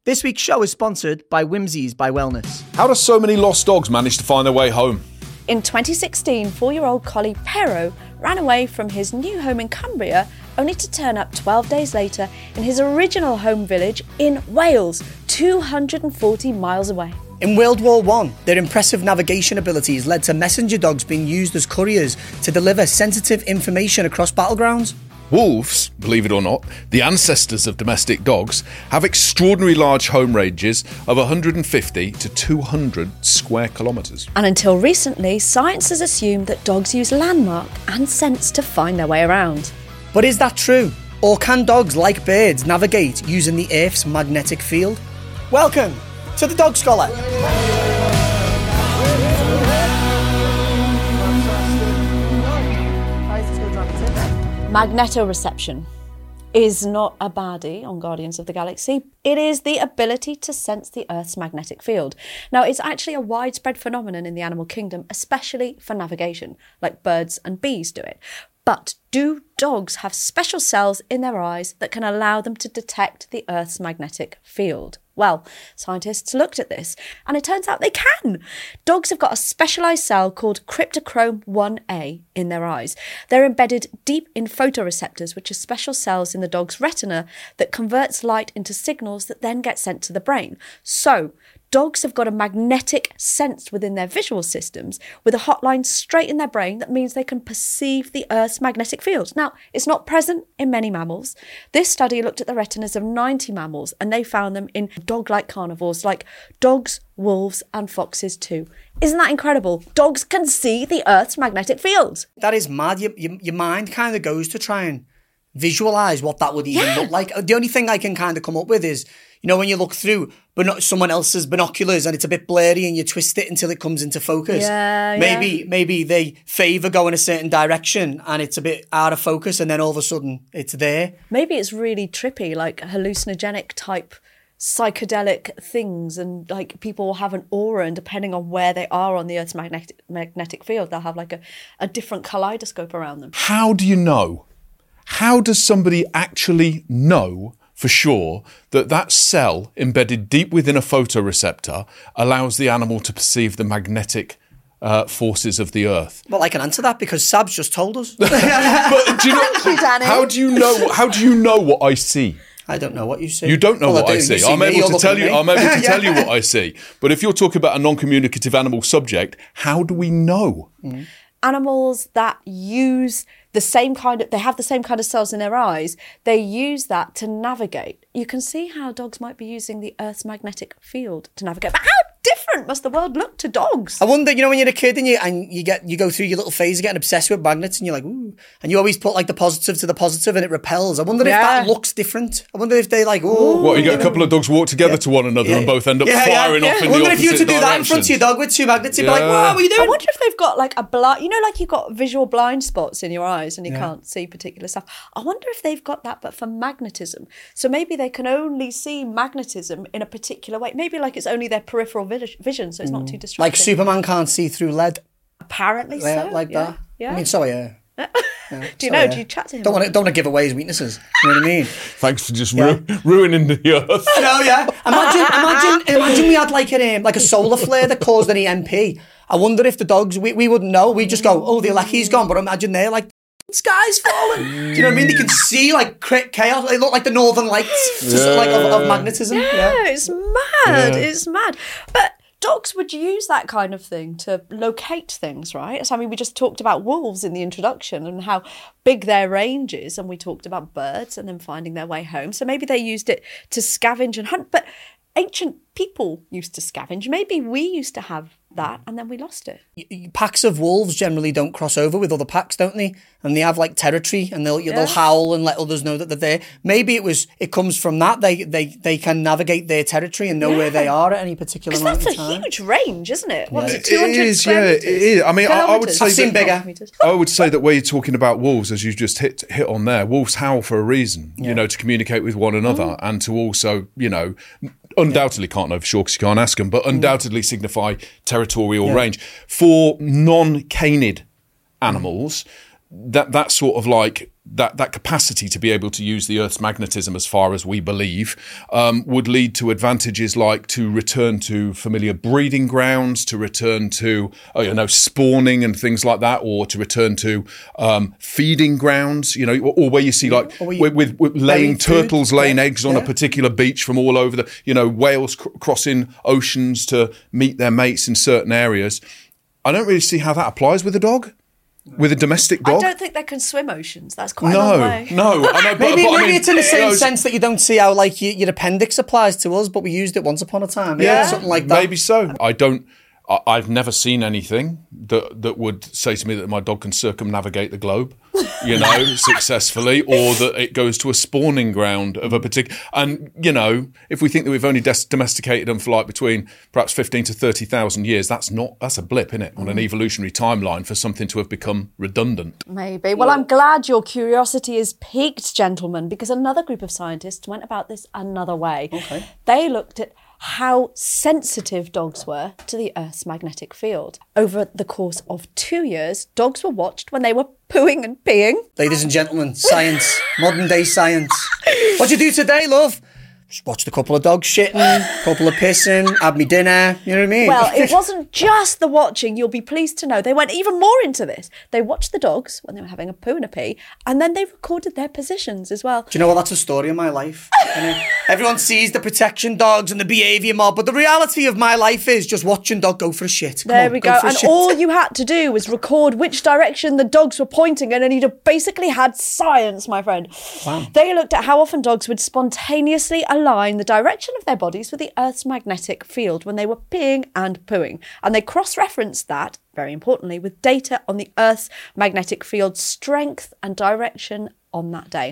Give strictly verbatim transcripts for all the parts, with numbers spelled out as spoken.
This week's show is sponsored by Whimsies by Wellness. How do so many lost dogs manage to find their way home? In twenty sixteen, four-year-old collie Pero ran away from his new home in Cumbria, only to turn up twelve days later in his original home village in Wales, two hundred forty miles away. In World War One, their impressive navigation abilities led to messenger dogs being used as couriers to deliver sensitive information across battlegrounds. Wolves, believe it or not, the ancestors of domestic dogs, have extraordinarily large home ranges of one hundred fifty to two hundred square kilometres. And until recently, science has assumed that dogs use landmark and sense to find their way around. But is that true? Or can dogs, like birds, navigate using the Earth's magnetic field? Welcome to the Dog Scholar. Magnetoreception is not a baddie on Guardians of the Galaxy. It is the ability to sense the Earth's magnetic field. Now, it's actually a widespread phenomenon in the animal kingdom, especially for navigation, like birds and bees do it. But do dogs have special cells in their eyes that can allow them to detect the Earth's magnetic field? Well, scientists looked at this, and it turns out they can. Dogs have got a specialised cell called cryptochrome one A in their eyes. They're embedded deep in photoreceptors, which are special cells in the dog's retina that converts light into signals that then get sent to the brain. So, dogs have got a magnetic sense within their visual systems with a hotline straight in their brain that means they can perceive the Earth's magnetic field. Now, it's not present in many mammals. This study looked at the retinas of ninety mammals, and they found them in dog-like carnivores like dogs, wolves and foxes too. Isn't that incredible? Dogs can see the Earth's magnetic field. That is mad. Your, your, your mind kind of goes to try and visualise what that would even yeah. look like. The only thing I can kind of come up with is, you know, when you look through but not someone else's binoculars and it's a bit blurry and you twist it until it comes into focus. Yeah, maybe yeah. maybe they favour going a certain direction and it's a bit out of focus and then all of a sudden it's there. Maybe it's really trippy, like hallucinogenic type psychedelic things, and like people will have an aura, and depending on where they are on the Earth's magnetic magnetic field, they'll have like a, a different kaleidoscope around them. How do you know? How does somebody actually know for sure that that cell embedded deep within a photoreceptor allows the animal to perceive the magnetic uh, forces of the Earth? Well, I can answer that because Sab's just told us. But do you know, Thank you, Danny. How do you know? How do you know what I see? I don't know what you see. You don't know well, what I, I see. see I'm me, able to tell you. me. I'm able to yeah. tell you what I see. But if you're talking about a non-communicative animal subject, how do we know? Mm. Animals that use the same kind of, they have the same kind of cells in their eyes, they use that to navigate. You can see how dogs might be using the Earth's magnetic field to navigate. But how different must the world look to dogs? I wonder, you know, when you're a kid and you and you get you go through your little phase of getting obsessed with magnets and you're like, ooh, and you always put like the positive to the positive and it repels. I wonder Yeah. if that looks different. I wonder if they like, ooh. What, you get a couple of dogs walk together Yeah. to one another Yeah. and both end up Yeah, yeah, firing yeah. off in I wonder the if you were opposite to do that in front of your directions. dog with two magnets, you'd be like, Yeah. wow, what are you I doing? wonder if they've got like a blind, you know, like you've got visual blind spots in your eyes and you Yeah. can't see particular stuff. I wonder if they've got that, but for magnetism. So maybe they can only see magnetism in a particular way. Maybe like it's only their peripheral vi- vision, so it's not too distracting. Like Superman can't see through lead. Apparently Yeah, so. like yeah. that. Yeah. I mean, sorry, yeah. Yeah, Do you sorry, know? yeah. Do you chat to him? Don't want to, don't want to give away his weaknesses. You know what I mean? Thanks for just ru- ruining the Earth. I know, yeah. Imagine, imagine, imagine we had like a um, like a solar flare that caused an E M P. I wonder if the dogs, we, we wouldn't know. We'd just go, oh, the Alecki's gone. But imagine they're like, the sky's falling. Do you know what I mean? They can see like cra- chaos. They look like the Northern Lights, just Yeah. like of, of magnetism. Yeah, Yeah. it's mad. Yeah. It's mad. But dogs would use that kind of thing to locate things, right? So, I mean, we just talked about wolves in the introduction and how big their range is, and we talked about birds and them finding their way home. So maybe they used it to scavenge and hunt. But ancient people used to scavenge. Maybe we used to have that and then we lost it. Packs of wolves generally don't cross over with other packs, don't they? And they have like territory, and they'll Yeah. they'll howl and let others know that they're there. Maybe it was it comes from that. They they they can navigate their territory and know where they are at any particular Because moment that's in a time. huge range, isn't it? What was it, It two hundred is, square yeah, metres? it is. I mean, I- I would Kilometres? say I've seen that- bigger. Kilometres. I would say that where you're talking about wolves, as you've just hit hit on there, wolves howl for a reason, you know, to communicate with one another Mm. and to also, you know, undoubtedly can't know for sure because you can't ask them, but undoubtedly signify territorial Yeah. range. For non-canid animals, that that sort of like that that capacity to be able to use the Earth's magnetism as far as we believe um, would lead to advantages like to return to familiar breeding grounds, to return to uh, you know spawning and things like that, or to return to um, feeding grounds. You know, or, or where you see like you, with, with, with laying turtles laying yeah, eggs on yeah. a particular beach from all over the you know whales cr- crossing oceans to meet their mates in certain areas. I don't really see how that applies with a dog. With a domestic dog? I don't think they can swim oceans. That's quite no, a long way. No, I know, but, Maybe, but I maybe mean, it's in the same you know, sense that you don't see how like your, your appendix applies to us, but we used it once upon a time. Yeah, Yeah, something like that. Maybe so. I don't. I, I've never seen anything that that would say to me that my dog can circumnavigate the globe, you know, successfully, or that it goes to a spawning ground of a particular. And you know, if we think that we've only des- domesticated them for like between perhaps fifteen to thirty thousand years, that's not that's a blip, isn't it, on an evolutionary timeline for something to have become redundant. Maybe. Well, I'm glad your curiosity is piqued, gentlemen, because another group of scientists went about this another way. Okay. They looked at how sensitive dogs were to the Earth's magnetic field. Over the course of two years, dogs were watched when they were pooing and peeing. Ladies and gentlemen, science, modern day science. What'd you do today, love? Just watched a couple of dogs shitting, a couple of pissing, had me dinner, you know what I mean? Well, it wasn't just the watching, you'll be pleased to know. They went even more into this. They watched the dogs when they were having a poo and a pee, and then they recorded their positions as well. Do you know what? That's a story of my life. You know? Everyone sees the protection dogs and the behaviour mob, but the reality of my life is just watching dog go for a shit. Come There on, we go. go. for a And shit. all you had to do was record which direction the dogs were pointing, and then you basically had science, my friend. Wow. They looked at how often dogs would spontaneously align the direction of their bodies with the Earth's magnetic field when they were peeing and pooing. And they cross-referenced that, very importantly, with data on the Earth's magnetic field's strength and direction on that day.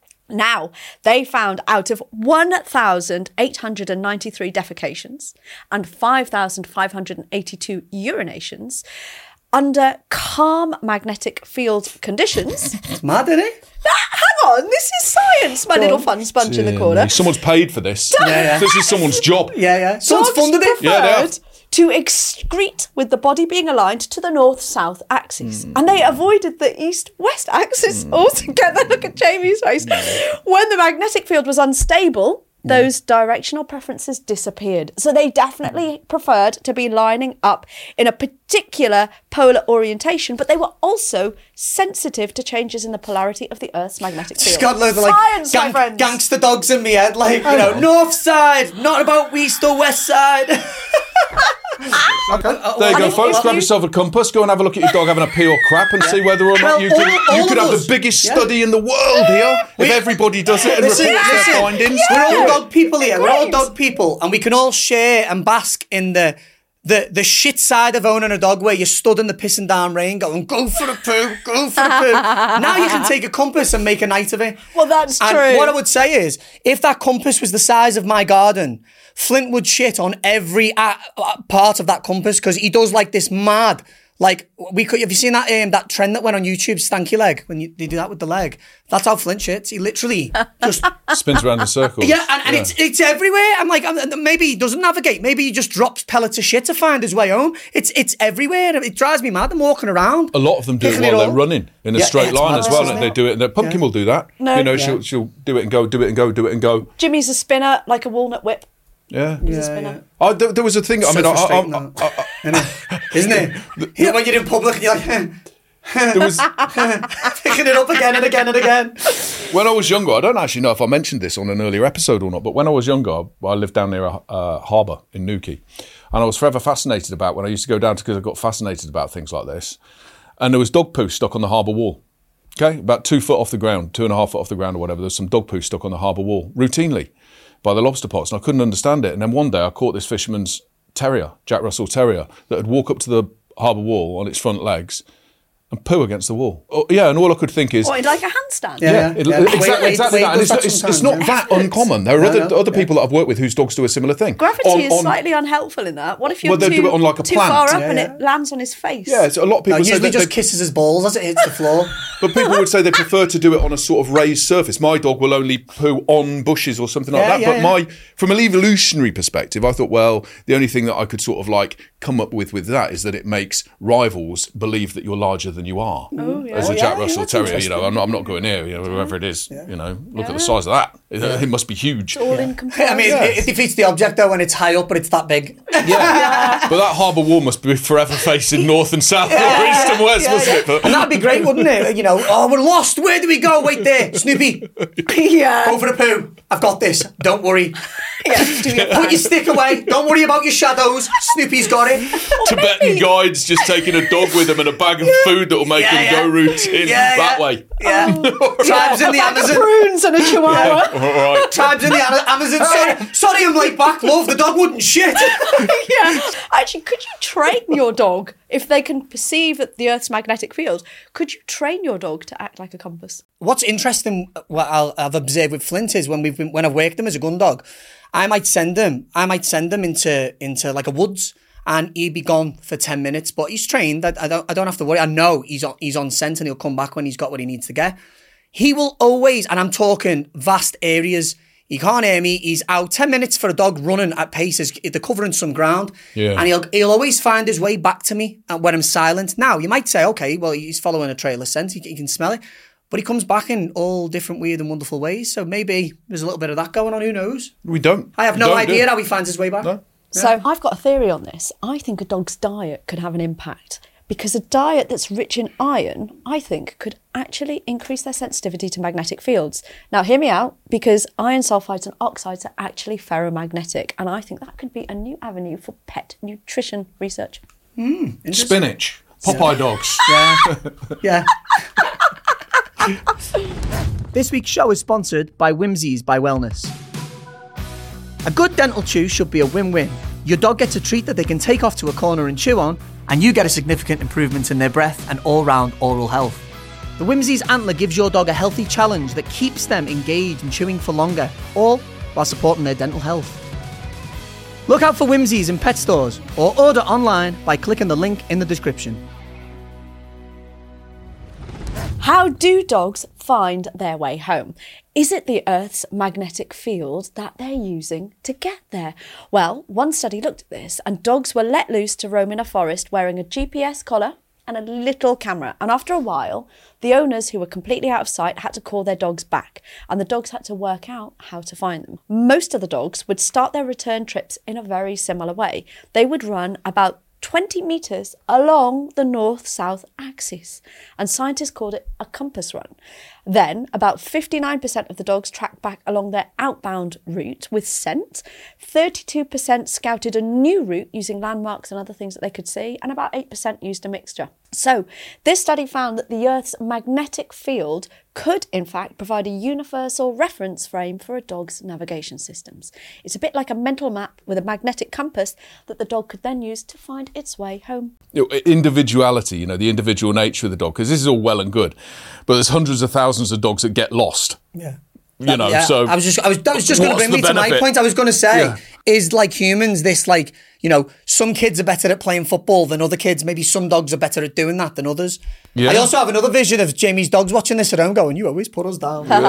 Now, they found out of one thousand eight hundred ninety-three defecations and five thousand five hundred eighty-two urinations, under calm magnetic field conditions. It's mad, isn't it? Hang on, this is science, my little fun sponge in the corner. Someone's paid for this. Yeah, yeah. This is someone's job. Yeah, yeah. Someone's Dogs funded it. Yeah, they have. preferred to excrete with the body being aligned to the north-south axis. Mm. And they avoided the east-west axis altogether. Look at Jamie's face. When the magnetic field was unstable, those directional preferences disappeared. So they definitely preferred to be lining up in a particular polar orientation, but they were also sensitive to changes in the polarity of the Earth's magnetic field. Just got loads of like Science, my gang- friends. gangster dogs in me head, like, you know, north side, not about east or west side. Okay. There you And go, if- folks. if Grab you- yourself a compass, go and have a look at your dog having a pee or crap and see whether or not Well, you could, all- all you could of have us. the biggest Yeah. study in the world here if everybody does it and Listen, reports their listen, findings. we're all Do it. dog people here. We're all Great. dog people, and we can all share and bask in the the the shit side of owning a dog, where you're stood in the pissing down rain, going, "Go for the poo, go for the poo." Now you can take a compass and make a night of it. Well, that's and true. What I would say is, if that compass was the size of my garden, Flint would shit on every uh, uh, part of that compass, because he does like this mad. Like, we could, have you seen that um, that trend that went on YouTube, stanky leg, when you, they do that with the leg? That's how Flint shits. He literally just, Spins around in circles. yeah, and, and it's it's everywhere. I'm like, I'm, maybe he doesn't navigate. Maybe he just drops pellets of shit to find his way home. It's it's everywhere. It drives me mad. I'm walking around. A lot of them do it picking while all. they're running in a Yeah, straight yeah, it's line mad, as well, isn't and they it? do it. And the pumpkin will do that. No. You know, Yeah. she'll she'll do it and go, do it and go, do it and go. Jimmy's a spinner like a walnut whip. Yeah. He's a Yeah, spinner. yeah. Oh, there, there was a thing. I So mean, I, I, frustrating, I, that. Isn't it? Isn't it? Yeah, when you're in public and you're like, there was picking it up again and again and again. when I was younger. I don't actually know if I mentioned this on an earlier episode or not, but when I was younger, I lived down near a uh, harbour in Newquay, and I was forever fascinated about when I used to go down to because I got fascinated about things like this. And there was dog poo stuck on the harbour wall. Okay, about two foot off the ground, two and a half foot off the ground or whatever. There's some dog poo stuck on the harbour wall routinely by the lobster pots, and I couldn't understand it. And then one day I caught this fisherman's terrier, Jack Russell Terrier, that would walk up to the harbour wall on its front legs and poo against the wall. Oh, yeah, and all I could think is, Or like a handstand. Yeah. yeah, it- yeah. exactly, Wade- Wade- exactly Wade that. And does it's, that it's, it's sometimes, not yeah. that uncommon. There are No, other no, other yeah. people that I've worked with whose dogs do a similar thing. Gravity On- is on- slightly unhelpful in that. What if you're Well, they too, do it on like a too plant. far up Yeah, and yeah. it lands on his face? Yeah, so a lot of No, people say usually that just they, kisses his balls as it hits the floor. but people would say they prefer to do it on a sort of raised surface. My dog will only poo on bushes or something like Yeah, that. yeah, but yeah. my, from an evolutionary perspective, I thought, well, the only thing that I could sort of like come up with with that is that it makes rivals believe that you're larger than than you are. Oh, yeah. As a Oh, Jack yeah, Russell that's Terrier, you know, I'm not, I'm not going near, you know, whoever it is, you know, look at the size of that. It, it must be huge. All in comparison. I mean, it, it defeats the object though when it's high up, but it's that big. Yeah. But that harbour wall must be forever facing north and south or east and west, Yeah, mustn't yeah. it? But, And that'd be great, wouldn't it? You know, oh, we're lost. Where do we go? Wait there, Snoopy. yeah. Go for a poo. I've got this. Don't worry. yeah. Do your Put your stick away. Don't worry about your shadows. Snoopy's got it. Tibetan guides just taking a dog with them and a bag of food that will make Yeah, them yeah. go routine Yeah, that yeah. way. Yeah. Tribes in the a bag of Amazon. prunes and a chihuahua. All right. Tribes in the Am- Amazon. Sorry, sorry, I'm late back, love. The dog wouldn't shit. yeah. Actually, could you train your dog if they can perceive the Earth's magnetic field? Could you train your dog to act like a compass? What's interesting, what I'll, I've observed with Flint is when we've been, when I've worked him as a gun dog, I might send him, I might send him into into like a woods, and he'd be gone for ten minutes. But he's trained. I, I don't I don't have to worry. I know he's on he's on scent, and he'll come back when he's got what he needs to get. He will always, and I'm talking vast areas. He can't hear me. He's out ten minutes for a dog running at paces. They're covering some ground, Yeah. and he'll he'll always find his way back to me when I'm silent. Now you might say, okay, well he's following a trail of scent. He, he can smell it. But he comes back in all different weird and wonderful ways. So maybe there's a little bit of that going on. Who knows? We don't. I have We no don't idea do. how he finds his way back. No. So I've got a theory on this. I think a dog's diet could have an impact because a diet that's rich in iron, I think, could actually increase their sensitivity to magnetic fields. Now, hear me out, because iron sulfides and oxides are actually ferromagnetic, and I think that could be a new avenue for pet nutrition research. Spinach. Popeye dogs. Yeah. This week's show is sponsored by Whimsies by Wellness. A good dental chew should be a win-win. Your dog gets a treat that they can take off to a corner and chew on, and you get a significant improvement in their breath and all-round oral health. The Whimsies Antler gives your dog a healthy challenge that keeps them engaged and chewing for longer, all while supporting their dental health. Look out for Whimsies in pet stores or order online by clicking the link in the description. How do dogs find their way home? Is it the Earth's magnetic field that they're using to get there? Well, one study looked at this, and dogs were let loose to roam in a forest wearing a G P S collar and a little camera. And after a while, the owners, who were completely out of sight, had to call their dogs back, and the dogs had to work out how to find them. Most of the dogs would start their return trips in a very similar way. They would run about twenty metres along the north-south axis, and scientists called it a compass run. Then, about fifty-nine percent of the dogs tracked back along their outbound route with scent, thirty-two percent scouted a new route using landmarks and other things that they could see, and about eight percent used a mixture. So, this study found that the Earth's magnetic field could, in fact, provide a universal reference frame for a dog's navigation systems. It's a bit like a mental map with a magnetic compass that the dog could then use to find its way home. You know, individuality, you know, the individual nature of the dog, because this is all well and good, but there's hundreds of thousands of dogs that get lost. Yeah. You know, Yeah, so I was just, I was, that was just going to what's bring me the to my benefit? point. I was going to say, Yeah. is like humans, this like, you know, some kids are better at playing football than other kids. Maybe some dogs are better at doing that than others. Yeah. I also have another vision of Jamie's dogs watching this at home going, you always put us down. Here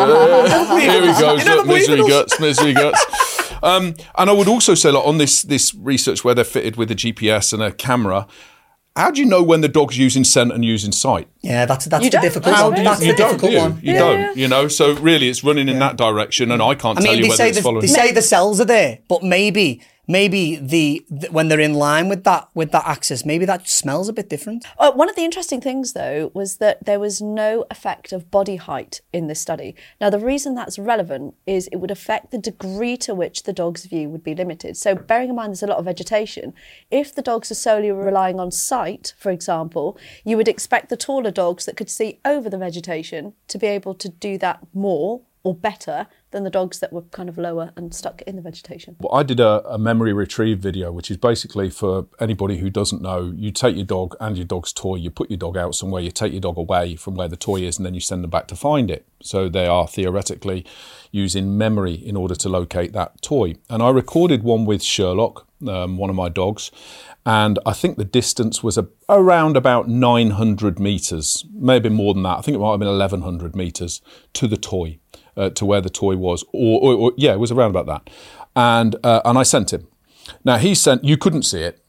he goes, You never look, misery believe in us. guts, misery guts. Um, and I would also say, like, on this this research where they're fitted with a G P S and a camera, how do you know when the dog's using scent and using sight? Yeah, that's that's You the don't. difficult How one. do you- That's the you don't, difficult do you? one. You Yeah, don't, yeah. you know. So really, it's running in that direction, and I can't I tell mean, you they whether say it's the, following. they say the cells are there, but maybe maybe the, the when they're in line with that with that axis, maybe that smells a bit different. Uh, one of the interesting things, though, was that there was no effect of body height in this study. Now, the reason that's relevant is it would affect the degree to which the dog's view would be limited. So bearing in mind there's a lot of vegetation, if the dogs are solely relying on sight, for example, you would expect the taller dogs that could see over the vegetation to be able to do that more or better than the dogs that were kind of lower and stuck in the vegetation. Well, I did a, a memory retrieve video, which is basically for anybody who doesn't know, you take your dog and your dog's toy, you put your dog out somewhere, you take your dog away from where the toy is, and then you send them back to find it. So they are theoretically using memory in order to locate that toy. And I recorded one with Sherlock, um, one of my dogs, and I think the distance was a, around about nine hundred metres, maybe more than that. I think it might have been eleven hundred metres to the toy. Uh, to where the toy was, or, or, or yeah, it was around about that, and uh, and I sent him. Now he sent. You couldn't see it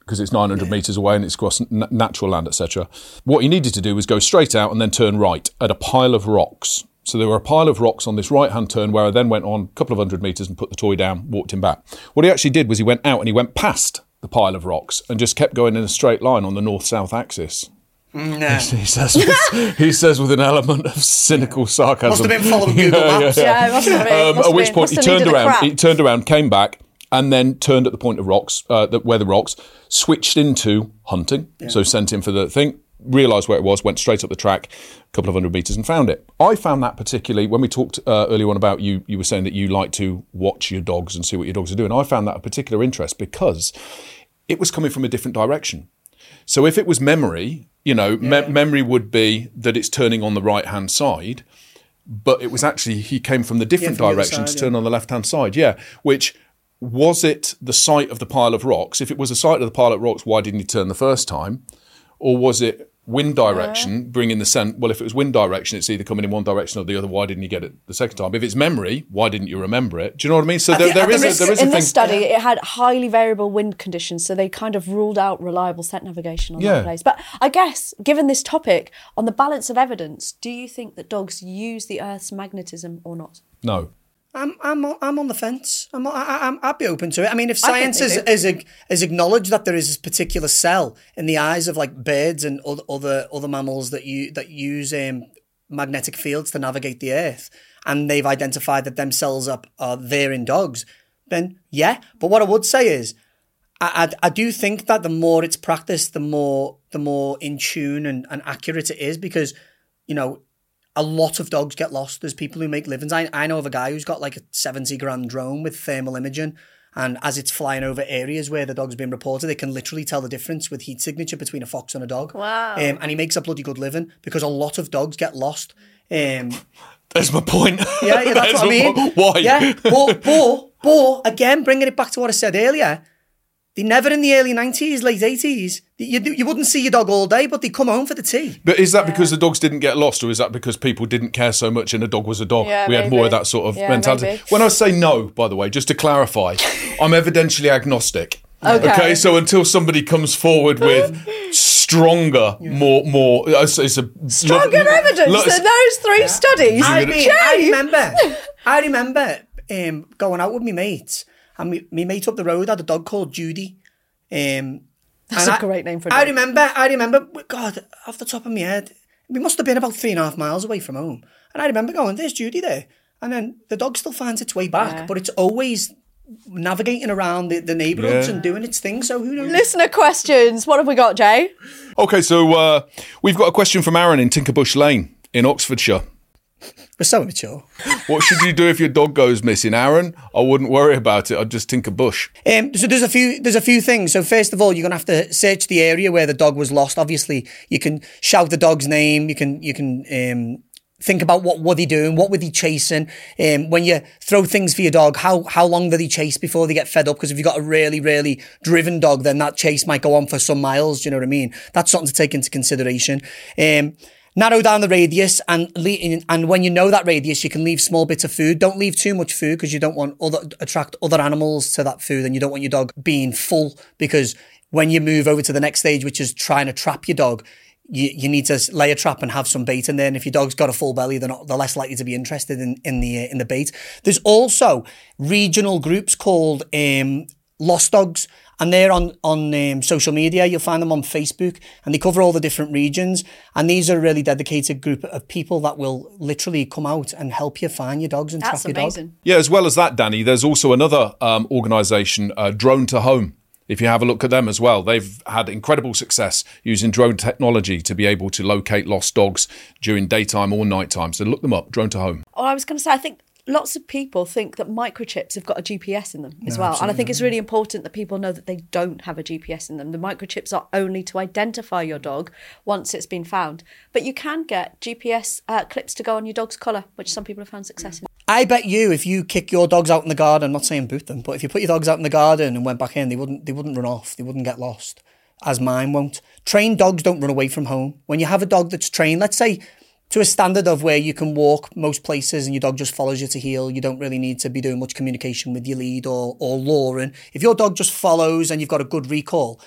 because it's nine hundred metres away and it's across n- natural land, et cetera. What he needed to do was go straight out and then turn right at a pile of rocks. So there were a pile of rocks on this right-hand turn where I then went on a couple of hundred metres and put the toy down, walked him back. What he actually did was he went out and he went past the pile of rocks and just kept going in a straight line on the north-south axis. No. He says, with, he says with an element of cynical sarcasm. Must have been following Google Yeah, Maps. yeah, yeah. Yeah, it must have been. Um, Must at have which been. point Must he have turned needed a around, crap. he turned around, came back, and then turned at the point of rocks, uh, the, where the rocks, switched into hunting. Yeah. So sent him for the thing, realised where it was, went straight up the track, a couple of hundred metres, and found it. I found that particularly when we talked uh, earlier on about you. You were saying that you like to watch your dogs and see what your dogs are doing. I found that a particular interest because it was coming from a different direction. So if it was memory, you know, yeah. me- memory would be that it's turning on the right-hand side, but it was actually, he came from the different yeah, from direction the side, to turn yeah. on the left-hand side. Yeah, which, was it the site of the pile of rocks? If it was the site of the pile of rocks, why didn't he turn the first time? Or was it wind direction, yeah. bringing the scent? Well, if it was wind direction, it's either coming in one direction or the other. Why didn't you get it the second time? If it's memory, why didn't you remember it? Do you know what I mean? So there, there, is a, there is a in thing. this study, it had highly variable wind conditions, so they kind of ruled out reliable scent navigation on Yeah. that place. But I guess, given this topic, on the balance of evidence, do you think that dogs use the Earth's magnetism or not? No. I'm I'm I'm on the fence. I'm I, I'm I'd be open to it. I mean, if I think science they is, do. is is acknowledged that there is this particular cell in the eyes of like birds and other other, other mammals that you that use um, magnetic fields to navigate the Earth, and they've identified that them cells are, are there in dogs, then yeah. But what I would say is, I, I I do think that the more it's practiced, the more the more in tune and, and accurate it is, because, you know, a lot of dogs get lost. There's people who make livings. I, I know of a guy who's got like a seventy grand drone with thermal imaging, and as it's flying over areas where the dog's been reported, it can literally tell the difference with heat signature between a fox and a dog. Wow. Um, and he makes a bloody good living because a lot of dogs get lost. Um, That's my point. yeah, yeah, that's what I mean. Point. Why? Yeah, but, but, but, again, bringing it back to what I said earlier, they never in the early nineties, late eighties, you, you wouldn't see your dog all day, but they come home for the tea. But is that yeah. because the dogs didn't get lost, or is that because people didn't care so much and a dog was a dog? Yeah, we maybe. had more of that sort of yeah, mentality. Maybe. When I say no, by the way, just to clarify, I'm evidentially agnostic. Okay. okay, so until somebody comes forward with stronger, yeah. more, more, it's, it's a stronger lo- evidence lo- than those three yeah. studies. I mean, I remember, I remember um, going out with my mates, and my, my mate up the road had a dog called Judy. Um, That's a I, great name for a dog. I remember, I remember, God, off the top of my head, we must have been about three and a half miles away from home. And I remember going, there's Judy there. And then the dog still finds its way back, yeah. but it's always navigating around the, the neighbourhoods yeah. and doing its thing. So who knows? Listener questions. What have we got, Jay? Okay, so uh, we've got a question from Aaron in Tinkerbush Lane in Oxfordshire. We're so immature. What should you do if your dog goes missing, Aaron? I wouldn't worry about it. I'd just tinker bush. Um, so there's a few there's a few things. So first of all, you're gonna have to search the area where the dog was lost. Obviously, you can shout the dog's name. You can you can um, think about what were they doing, what were they chasing. Um, when you throw things for your dog, how how long do they chase before they get fed up? Because if you've got a really really driven dog, then that chase might go on for some miles. Do you know what I mean? That's something to take into consideration. Um, Narrow down the radius, and le- and when you know that radius, you can leave small bits of food. Don't leave too much food because you don't want other attract other animals to that food, and you don't want your dog being full, because when you move over to the next stage, which is trying to trap your dog, you, you need to lay a trap and have some bait in there. And if your dog's got a full belly, they're not they're less likely to be interested in in the uh, in the bait. There's also regional groups called um, Lost Dogs. And they're on, on um, social media. You'll find them on Facebook, and they cover all the different regions. And these are a really dedicated group of people that will literally come out and help you find your dogs and That's track your amazing. dog. Yeah, as well as that, Danny, there's also another um, organisation, uh, Drone to Home. If you have a look at them as well, they've had incredible success using drone technology to be able to locate lost dogs during daytime or nighttime. So look them up, Drone to Home. Oh, I was going to say, I think lots of people think that microchips have got a G P S in them as No, well. absolutely. And I think it's really important that people know that they don't have a G P S in them. The microchips are only to identify your dog once it's been found. But you can get G P S uh, clips to go on your dog's collar, which some people have found success in. I bet you, if you kick your dogs out in the garden, I'm not saying boot them, but if you put your dogs out in the garden and went back in, they wouldn't they wouldn't run off. They wouldn't get lost, as mine won't. Trained dogs don't run away from home. When you have a dog that's trained, let's say, to a standard of where you can walk most places and your dog just follows you to heel, you don't really need to be doing much communication with your lead or or luring. If your dog just follows and you've got a good recall,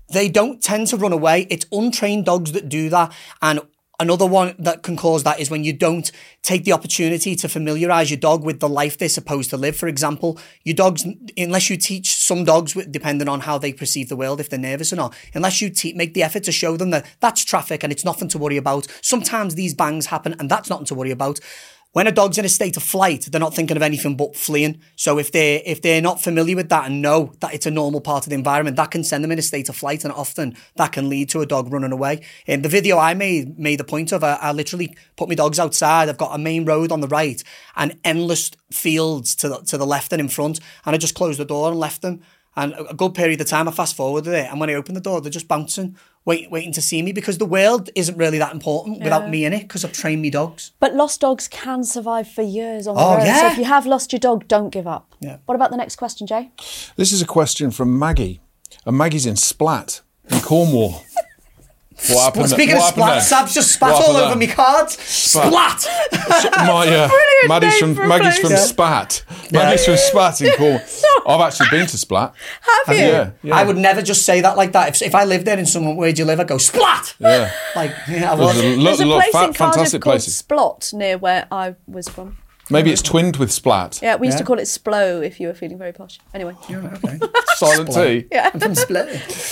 they don't tend to run away. It's untrained dogs that do that. And another one that can cause that is when you don't take the opportunity to familiarise your dog with the life they're supposed to live. For example, your dogs, unless you teach some dogs, depending on how they perceive the world, if they're nervous or not, unless you te- make the effort to show them that that's traffic and it's nothing to worry about. Sometimes these bangs happen and that's nothing to worry about. When a dog's in a state of flight, they're not thinking of anything but fleeing. So if they're, if they're not familiar with that and know that it's a normal part of the environment, that can send them in a state of flight, and often that can lead to a dog running away. In the video I made made the point of, I, I literally put my dogs outside. I've got a main road on the right and endless fields to the, to the left and in front. And I just closed the door and left them. And a good period of time, I fast forwarded it. And when I opened the door, they're just bouncing, wait, waiting to see me, because the world isn't really that important yeah. without me in it, because I've trained me dogs. But lost dogs can survive for years on the oh, road. Yeah. So if you have lost your dog, don't give up. Yeah. What about the next question, Jay? This is a question from Maggie. And Maggie's in Splat in Cornwall. What happened? Well, speaking what of splat, Sab's just spat all over me cards. Splat! Splat. My, uh, Maggie's from, Maggie's from yeah. Spat. Yeah. Maggie's from Spat in Cornwall. I've actually been to Splat. Have you? Yeah, yeah. I would never just say that like that. If, if I lived there and someone, where'd you live? I'd go, Splat! Yeah. Like, yeah, I There's was. a lot, There's a lot place of in fa- Cardiff fantastic called places. Splot, near where I was from. Maybe it's twinned with Splat. Yeah, we used Yeah. to call it Splo if you were feeling very posh. Anyway. Yeah, okay. Silent T. Yeah. I'm from Split.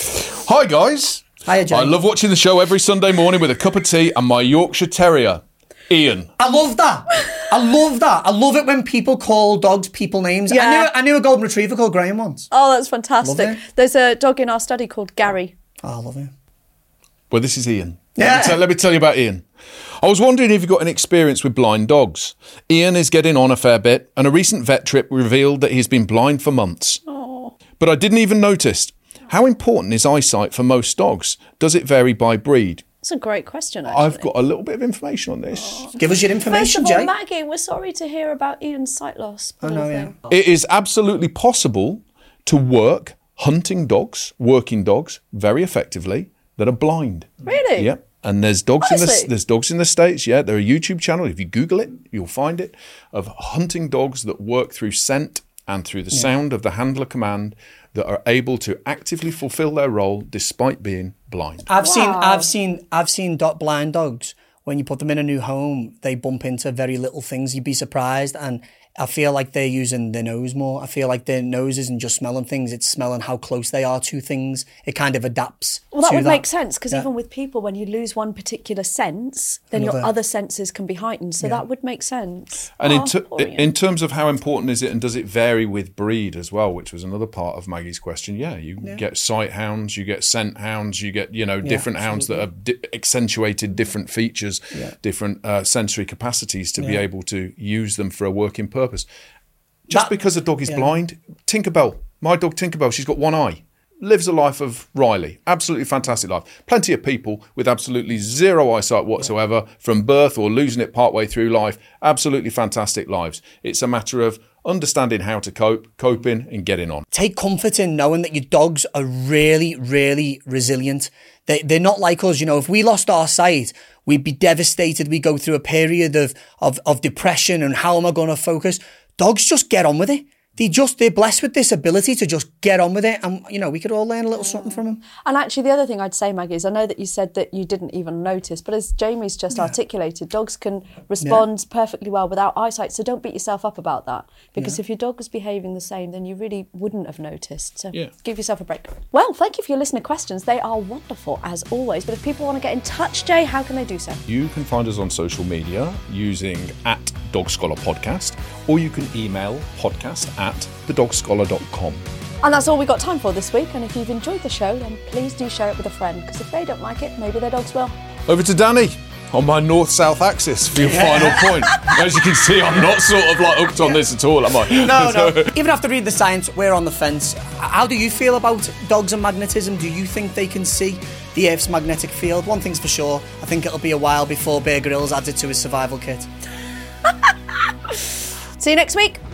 Hi, guys. Hiya, Jay. I love watching the show every Sunday morning with a cup of tea and my Yorkshire Terrier, Ian. I love that. I love that. I love it when people call dogs people names. Yeah. I knew I knew a golden retriever called Graham once. Oh, that's fantastic. Love it. There's a dog in our study called Gary. Oh, I love it. Well, this is Ian. Yeah. Let me, tell, let me tell you about Ian. I was wondering if you've got any experience with blind dogs. Ian is getting on a fair bit, and a recent vet trip revealed that he's been blind for months. Oh. But I didn't even notice. How important is eyesight for most dogs? Does it vary by breed? That's a great question, actually. I've got a little bit of information on this. Give us your First information, of all, Jay. Maggie, we're sorry to hear about Ian's sight loss. Poor know, thing. It is absolutely possible to work hunting dogs, working dogs, very effectively that are blind. Really? Yeah. And there's dogs in the Honestly? there's dogs in the States, yeah. There are a YouTube channel, if you Google it, you'll find it, of hunting dogs that work through scent and through the sound of the handler command that are able to actively fulfill their role despite being blind. I've seen Wow. I've seen I've seen dot blind dogs. When you put them in a new home, they bump into very little things. You'd be surprised. And I feel like they're using their nose more. I feel like their nose isn't just smelling things, it's smelling how close they are to things. It kind of adapts. Well, that to would that. make sense, because Yeah. even with people, when you lose one particular sense, then Another. your other senses can be heightened. So that would make sense. And Oh, in, ter- poor Ian. in terms of how important is it, and does it vary with breed as well, which was another part of Maggie's question. Yeah, you get sight hounds, you get scent hounds, you get, you know, different hounds that have di- accentuated different features, different uh, sensory capacities to be able to use them for a working purpose. Just That- because a dog is blind, Tinkerbell, my dog Tinkerbell, she's got one eye. Lives a life of Riley. Absolutely fantastic life. Plenty of people with absolutely zero eyesight whatsoever from birth or losing it partway through life. Absolutely fantastic lives. It's a matter of understanding how to cope, coping and getting on. Take comfort in knowing that your dogs are really, really resilient. They, they're not like us. You know, if we lost our sight, we'd be devastated. We go through a period of, of, of depression and how am I going to focus? Dogs just get on with it. They just, they're blessed with this ability to just get on with it. And, you know, we could all learn a little something from them. And actually, the other thing I'd say, Maggie, is I know that you said that you didn't even notice, but as Jamie's just articulated, dogs can respond perfectly well without eyesight. So don't beat yourself up about that. Because if your dog was behaving the same, then you really wouldn't have noticed. So Yeah. give yourself a break. Well, thank you for your listener questions. They are wonderful, as always. But if people want to get in touch, Jay, how can they do so? You can find us on social media using at Dog Scholar Podcast, or you can email podcast at the dog scholar dot com. And that's all we got time for this week. And if you've enjoyed the show, then please do share it with a friend. Because if they don't like it, maybe their dogs will. Over to Danny on my north-south axis for your final point. As you can see, I'm not sort of like hooked on this at all, am I? No, no. Even after reading the science, we're on the fence. How do you feel about dogs and magnetism? Do you think they can see the Earth's magnetic field? One thing's for sure, I think it'll be a while before Bear Grylls adds it to his survival kit. See you next week.